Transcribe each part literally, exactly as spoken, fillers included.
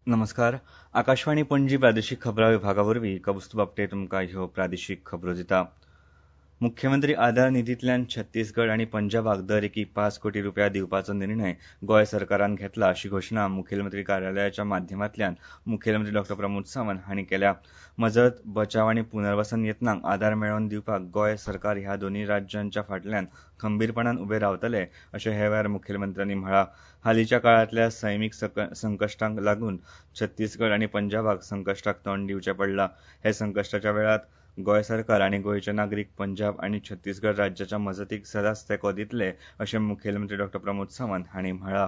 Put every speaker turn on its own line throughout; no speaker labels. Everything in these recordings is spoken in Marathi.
नमस्कार. आकाशवाणी पणजी प्रादेशीक खबरां विभागावरवीं कौस्तुभ आपटे तुमकां ह्यो प्रादेशीक खबरो दिता. मुख्यमंत्री आधार निधींतल्यान छत्तीसगड आनी पंजाबाक दर एकी पांच कोटी रुपया दिवपाचो निर्णय गोंय सरकारान घेतला अशी घोशणा मुखेलमंत्री कार्यालयाच्या माध्यमांतल्यान मुखेलमंत्री डॉ प्रमोद सावंत हांणी केल्या. मजत, बचाव आनी पुनर्वसन यत्नांक आदार मेळोवन दिवपाक गोंय सरकार ह्या दोनूय राज्यांच्या फाटल्यान खंबीरपणान उबे रावतले अशें हे वेळार मुखेलमंत्र्यांनी म्हळां. हालींच्या काळांतल्या सैमीक संकश्टांक लागून छत्तीसगड आनी पंजाबाक संकश्टाक तोंड दिवचें पडलां. हे संकश्टाच्या वेळार गोंय सरकार आनी गोंयचे नागरीक पंजाब आनी छत्तीसगड राज्याच्या मजतीक सदांच तेंको दितले अशें मुखेलमंत्री डॉ प्रमोद सावंत हांणी म्हळां.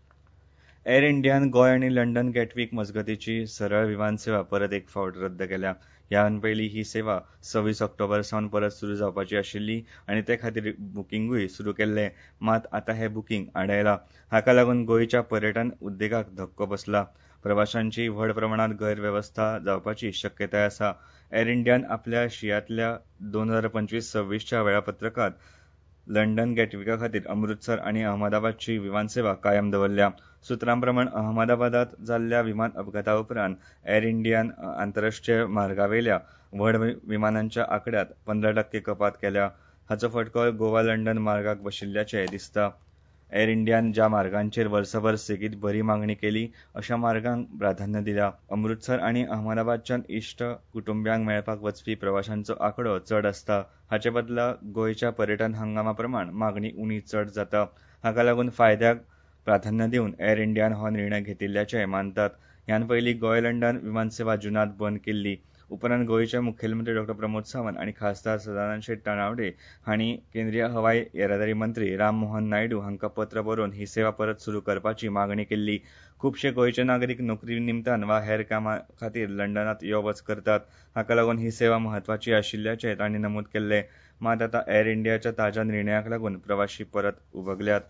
एर इंडियान गोंय आनी लंडन गेटवीक मजगतीची सरळ विमान सेवा परत एक फावट रद्द केल्या. ह्या पयलीं ही सेवा सव्वीस ऑक्टोबर सावन परत सुरू जावपाची आशिल्ली आनी ते खातीर बुकींगूय सुरू केल्लें. मात आतां हें बुकींग आडायलां. हाका लागून गोंयच्या पर्यटन उद्देगाक धक्को बसला. प्रवाशांची व्हड प्रमाणांत गैरवेवस्था जावपाची शक्यताय आसा. एर इंडियान आपल्या शियांतल्या दोन हजार पंचवीस सव्वीसच्या वेळापत्रकांत लंडन गेटवीका खातीर अमृतसर आनी अहमदाबादची विमान सेवा कायम दवरल्या. सुत्रां प्रमाण अहमदाबादात जाल्ल्या विमान अपघाता उपरांत एर इंडियान आंतरराष्ट्रीय मार्गावेल्या व्हड विमानांच्या आंकड्यांत पंदरा टक्के कपात केल्या. हाचो फटको गोवा लंडन मार्गाक बशिल्ल्याचें दिसता. एर इंडियान ज्या मार्गांचेर वर्सभर सेगीत बरी मागणी केली अशा मार्गांक प्राधान्य दिल्या. अमृतसर आनी अहमदाबादच्यान इश्ट कुटुंबियांक मेळपाक वचपी प्रवाशांचो आंकडो चड आसता. हाचे बदला गोंयच्या पर्यटन हंगामा प्रमाण मागणी उणी चड जाता. हाका लागून फायद्याक प्राधान्य दिवन एर इंडियान हो निर्णय घेतिल्ल्याचें मानतात. ह्या पयलीं गोंय लंडन विमान सेवा जूनांत बंद केल्ली. उपरांत गोंयचे मुखेलमंत्री डॉ प्रमोद सावंत आनी खासदार सदानंद शेट तानावडे हांणी केंद्रीय हवाई येरादारी मंत्री राम मोहन नायडू हांकां पत्र बरोवन ही सेवा परत सुरू करपाची मागणी केल्ली. खुबशे गोंयचे नागरीक नोकरी निमतान वा हेर कामां खातीर लंडनांत यो वच करतात. हाका लागून ही सेवा म्हत्वाची आशिल्ल्याचें तांणी नमूद केल्लें. मात आतां एर इंडियाच्या ताज्या निर्णयाक लागून प्रवाशी परत उबगल्यात.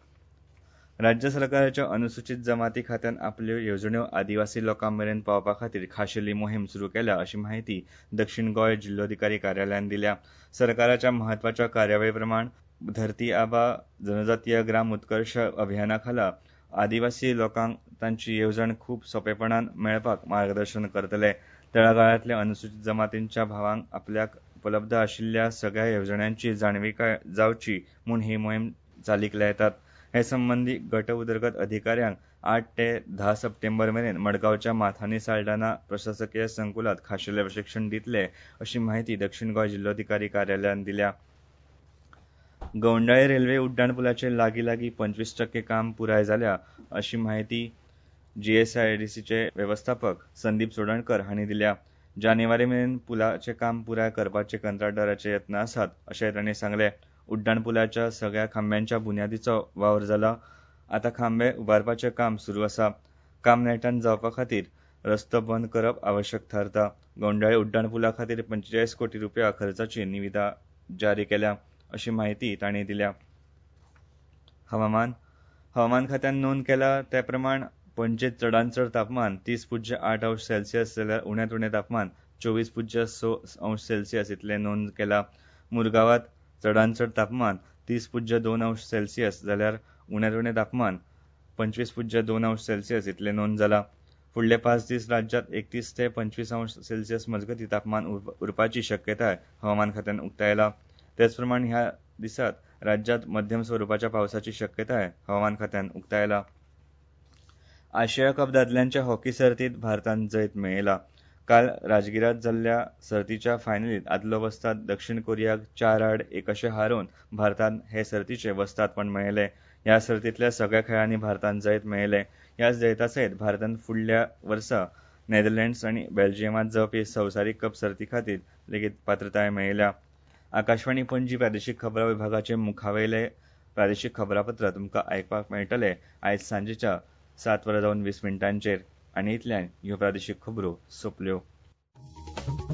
राज्य सरकाराच्या अनुसूचित जमाती खात्यान आपल्यो येवजण्यो आदिवासी लोकां मेरेन पावपा खातीर खाशेली मोहीम सुरू केल्या अशी माहिती दक्षिण गोंय जिल्लोधिकारी कार्यालयान दिल्या. सरकाराच्या म्हत्वाच्या कार्यावळी प्रमाण धरती आबा जनजातीय ग्राम उत्कर्श अभियाना खाला आदिवासी लोकांक तांची येवजण खूब सोंपेपणान मेळपाक मार्गदर्शन करतले. तळागाळांतल्या अनुसूचित जमातींच्या भावांक आपल्याक उपलब्ध आशिल्ल्या सगळ्या येवजण्यांची जाणविकाय जावची म्हूण ही मोहीम चालीक लायतात. हे संबंदी गट उदरगत अधिकाऱ्यांक आठ ते धा सप्टेंबर मेरेन मडगांवच्या माथानी साल्ढाणा प्रशासकीय संकुलात खाशेले प्रशिक्षण दितले अशी माहिती दक्षिण गोंय जिल्लोधिकारी कार्यालयान दिल्या. गवंडाळे रेल्वे उड्डाणपुलाचें लागीं लागीं पंचवीस टक्के काम पुराय जाल्या अशी माहिती जीएसआरटीसीचे वेवस्थापक संदीप सोडणकर हांणी दिल्या. जानेवारी मेरेन पुलाचें काम पुराय करपाचे कंत्राटदाराचे यत्न आसात अशेंय तांणी सांगलें. उड्डाणपुलाच्या सगळ्या खांब्यांच्या बुन्यादीचो वावर जाला. आतां खांबे उबारपाचें काम सुरू आसा. काम नेटान जावपा खातीर रस्तो बंद करप आवश्यक थारता. गवंडाळे उड्डाणपुला खातीर पंचेचाळीस कोटी रुपया खर्चाची निविदा जारी केल्या अशी माहिती तांणी दिल्या. हवामान हवामान खात्यान नोंद केला ते प्रमाण पणजेंत चडांत चड तापमान तीस पुज्य आठ अंश सेल्सियस जाल्यार उण्यांत उणें तापमान चोवीस पुज्य स अंश सेल्सियस इतलें नोंद केलां. मुरगांवात चडांत चड तापमान तीस पुज्य दोन अंश सेल्सियस जाल्यार उण्यांत उणें तापमान पंचवीस पुज्य दोन अंश सेल्सियस इतलें नोंद जालां. फुडले पांच दीस राज्यांत एकतीस ते पंचवीस अंश सेल्सियस मजगतीं तापमान उरपाची शक्यताय हवामान खात्यान उक्तायला. तेच प्रमाण ह्या दिसांत राज्यांत मध्यम स्वरुपाच्या पावसाची शक्यताय हवामान खात्यान उक्तायला. आशिया कप दादल्यांच्या हॉकी सर्तींत भारतान जैत मेळयला. काल राजगिरात जाल्ल्या सर्तीच्या फायनलींत आदलो वस्ताद दक्षिण कोरियाक चार आड एक अशें हारोवन भारतान हे सर्तीचें वस्तादपण मेळयलें. ह्या सर्तींतल्या सगळ्या खेळांनी भारतान जैत मेळयलें. ह्याच जैता सयत भारतान फुडल्या वर्सा नेदरलँड्स आनी बेल्जियमांत जावपी संवसारीक कप सर्ती खातीर लेगीत पात्रताय मेळयल्या. आकाशवाणी पणजी प्रादेशीक खबरां विभागाचें मुखावेलें प्रादेशीक खबरापत्र तुमकां आयकपाक मेळटलें आयज सांजेच्या सात वरां जावन वीस मिनटांचेर आनी इतल्यान ह्यो प्रादेशीक खबरो सोंपल्यो.